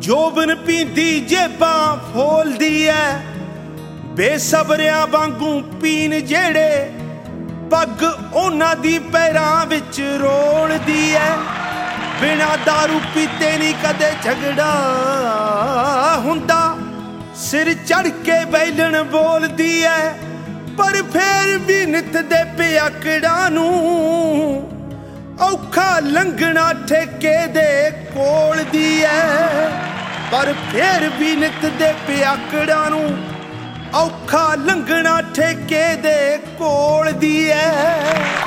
ਜੋਬਨ ਪੀਂਦੀ ਜੇਬਾਂ ਫੋਲਦੀ ਐ, ਬੇਸਬਰਿਆਂ ਵਾਂਗੂ ਪੀਣ ਜਿਹੜੇ ਪੱਗ ਉਹਨਾਂ ਦੀ ਪੈਰਾਂ ਵਿੱਚ ਰੋਲਦੀ ਐ। ਬਿਨਾਂ ਦਾਰੂ ਪੀਤੇ ਨਹੀਂ ਕਦੇ ਝਗੜਾ ਹੁੰਦਾ, ਸਿਰ ਚੜ ਕੇ ਬੈਲਣ ਬੋਲਦੀ ਐ, ਪਰ ਫੇਰ ਵੀ ਨਿੱਤ ਦੇ ਪਿਆਕੜਾਂ ਨੂੰ ਔਖਾ ਲੰਘਣਾ ਠੇਕੇ ਦੇ ਕੋਲ ਦੀ ਐ। ਪਰ ਫੇਰ ਵੀ ਨਿੱਤ ਦੇ ਪਿਆਕੜਾਂ ਨੂੰ ਔਖਾ ਲੰਘਣਾ ਠੇਕੇ ਦੇ ਕੋਲ ਦੀ ਐ।